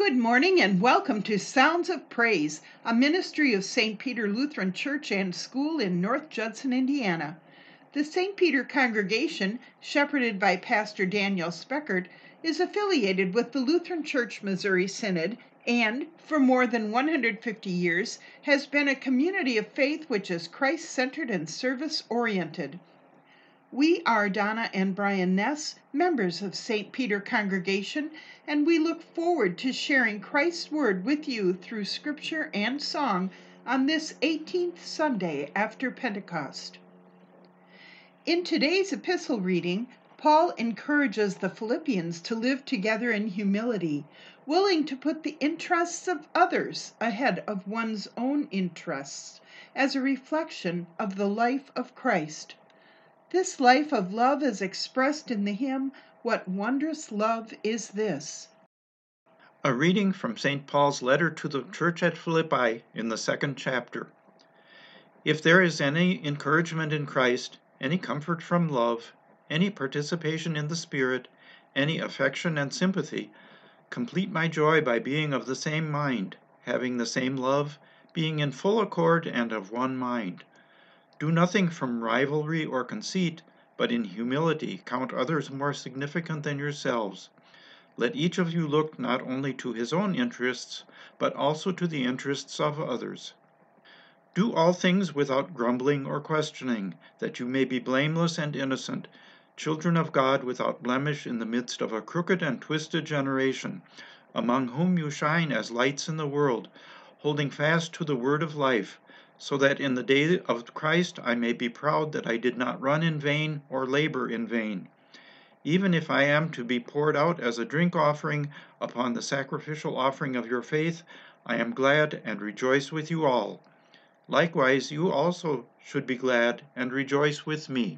Good morning and welcome to Sounds of Praise, a ministry of St. Peter Lutheran Church and School in North Judson, Indiana. The St. Peter congregation, shepherded by Pastor Daniel Speckert, is affiliated with the Lutheran Church Missouri Synod and, for more than 150 years, has been a community of faith which is Christ-centered and service-oriented. We are Donna and Brian Ness, members of St. Peter Congregation, and we look forward to sharing Christ's Word with you through Scripture and song on this 18th Sunday after Pentecost. In today's epistle reading, Paul encourages the Philippians to live together in humility, willing to put the interests of others ahead of one's own interests, as a reflection of the life of Christ. This life of love is expressed in the hymn, "What Wondrous Love Is This?" A reading from St. Paul's letter to the church at Philippi in the 2nd chapter. If there is any encouragement in Christ, any comfort from love, any participation in the Spirit, any affection and sympathy, complete my joy by being of the same mind, having the same love, being in full accord and of one mind. Do nothing from rivalry or conceit, but in humility count others more significant than yourselves. Let each of you look not only to his own interests, but also to the interests of others. Do all things without grumbling or questioning, that you may be blameless and innocent, children of God without blemish in the midst of a crooked and twisted generation, among whom you shine as lights in the world, holding fast to the word of life, so that in the day of Christ I may be proud that I did not run in vain or labor in vain. Even if I am to be poured out as a drink offering upon the sacrificial offering of your faith, I am glad and rejoice with you all. Likewise, you also should be glad and rejoice with me.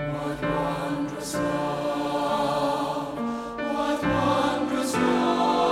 What wondrous love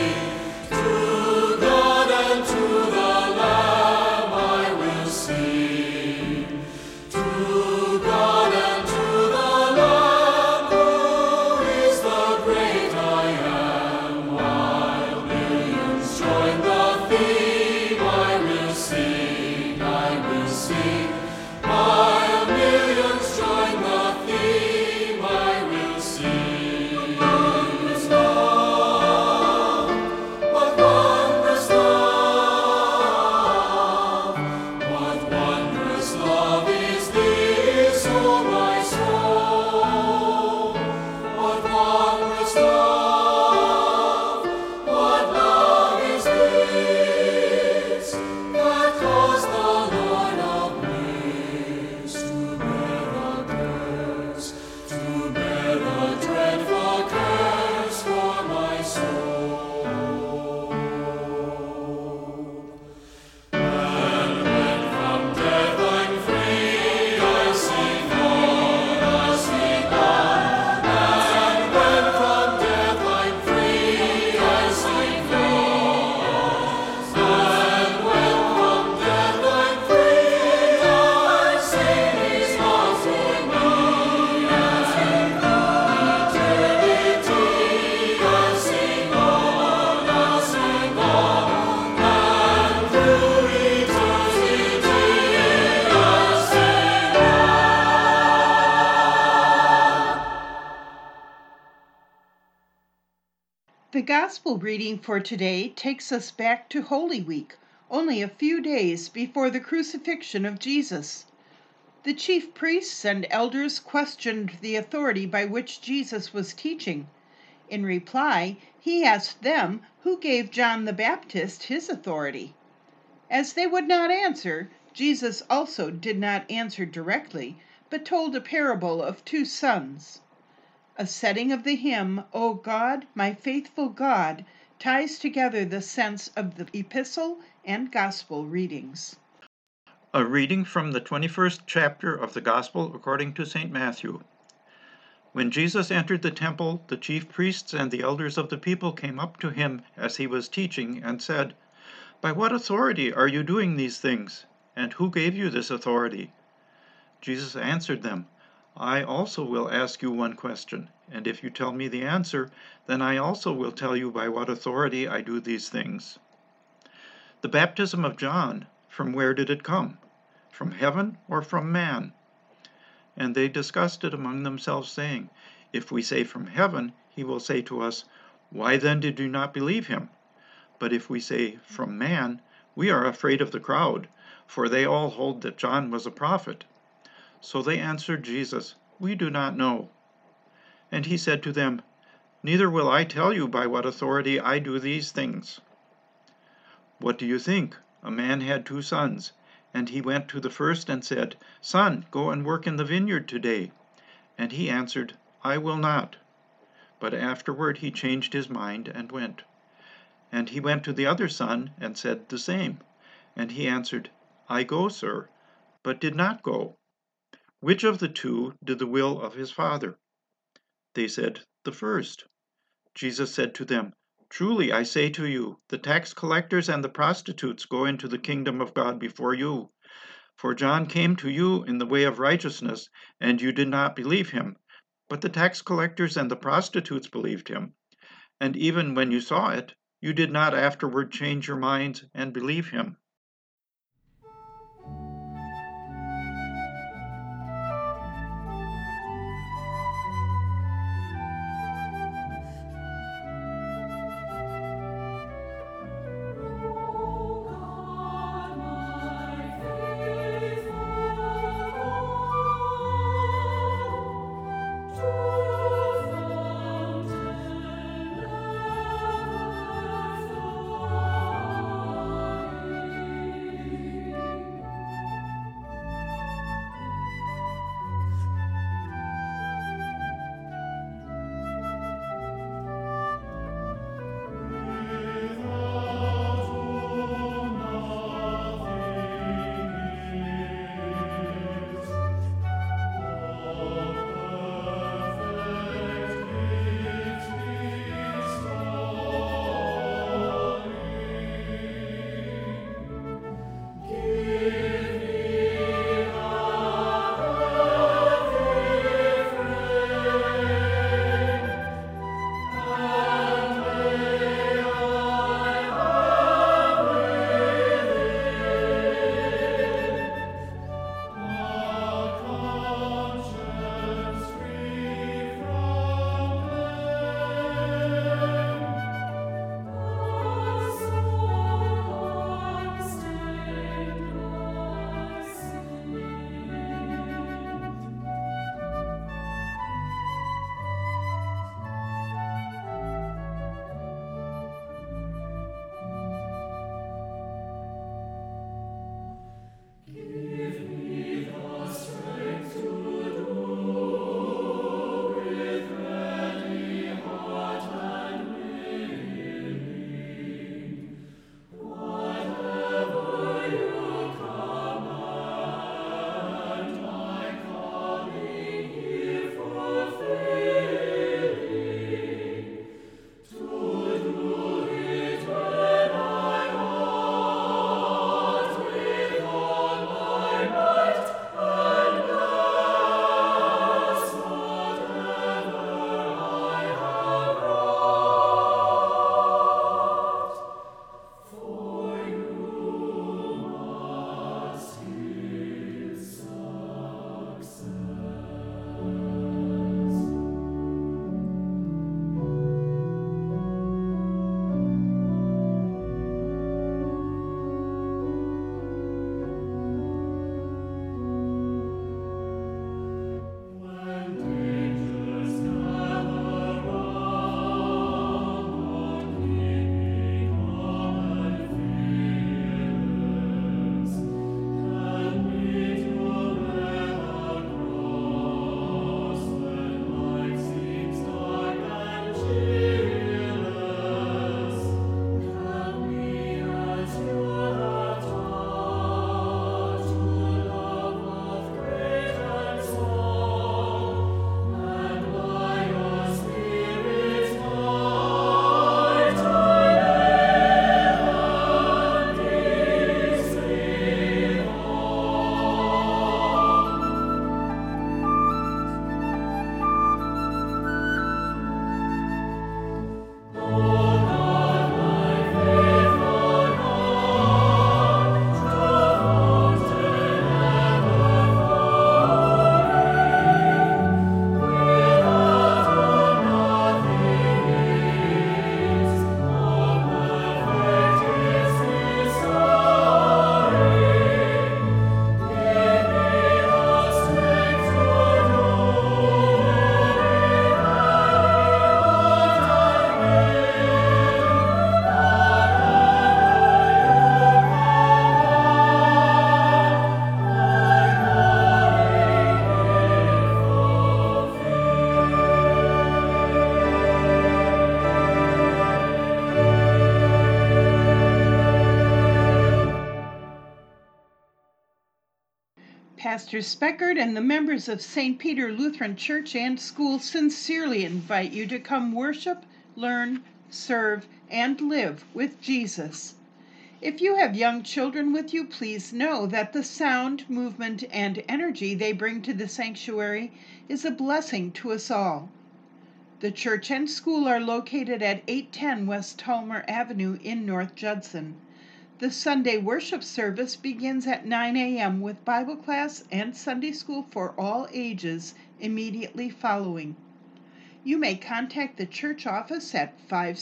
The Gospel reading for today takes us back to Holy Week, only a few days before the crucifixion of Jesus. The chief priests and elders questioned the authority by which Jesus was teaching. In reply, he asked them who gave John the Baptist his authority. As they would not answer, Jesus also did not answer directly, but told a parable of two sons. A setting of the hymn, "O God, my faithful God," ties together the sense of the epistle and gospel readings. A reading from the 21st chapter of the Gospel according to St. Matthew. When Jesus entered the temple, the chief priests and the elders of the people came up to him as he was teaching and said, "By what authority are you doing these things? And who gave you this authority?" Jesus answered them, "I also will ask you one question, and if you tell me the answer, then I also will tell you by what authority I do these things. The baptism of John, from where did it come? From heaven or from man?" And they discussed it among themselves, saying, "If we say from heaven, he will say to us, 'Why then did you not believe him?' But if we say from man, we are afraid of the crowd, for they all hold that John was a prophet." So they answered Jesus, "We do not know." And he said to them, "Neither will I tell you by what authority I do these things. What do you think? A man had 2 sons, and he went to the first and said, 'Son, go and work in the vineyard today.' And he answered, 'I will not.' But afterward he changed his mind and went. And he went to the other son and said the same. And he answered, 'I go, sir,' but did not go. Which of the 2 did the will of his father?" They said, "The first." Jesus said to them, "Truly I say to you, the tax collectors and the prostitutes go into the kingdom of God before you. For John came to you in the way of righteousness, and you did not believe him. But the tax collectors and the prostitutes believed him. And even when you saw it, you did not afterward change your minds and believe him." Pastor Speckert and the members of St. Peter Lutheran Church and School sincerely invite you to come worship, learn, serve, and live with Jesus. If you have young children with you, please know that the sound, movement, and energy they bring to the sanctuary is a blessing to us all. The church and school are located at 810 West Tulmer Avenue in North Judson. The Sunday worship service begins at 9 a.m. with Bible class and Sunday school for all ages immediately following. You may contact the church office at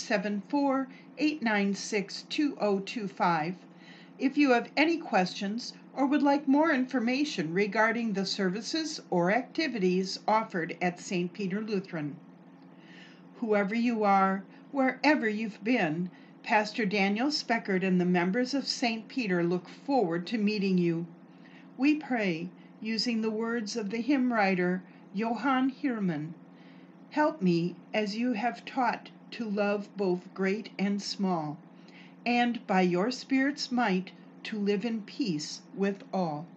574-896-2025 if you have any questions or would like more information regarding the services or activities offered at St. Peter Lutheran. Whoever you are, wherever you've been, Pastor Daniel Speckert and the members of St. Peter look forward to meeting you. We pray, using the words of the hymn writer Johann Hirmann, "Help me as you have taught to love both great and small, and by your Spirit's might to live in peace with all."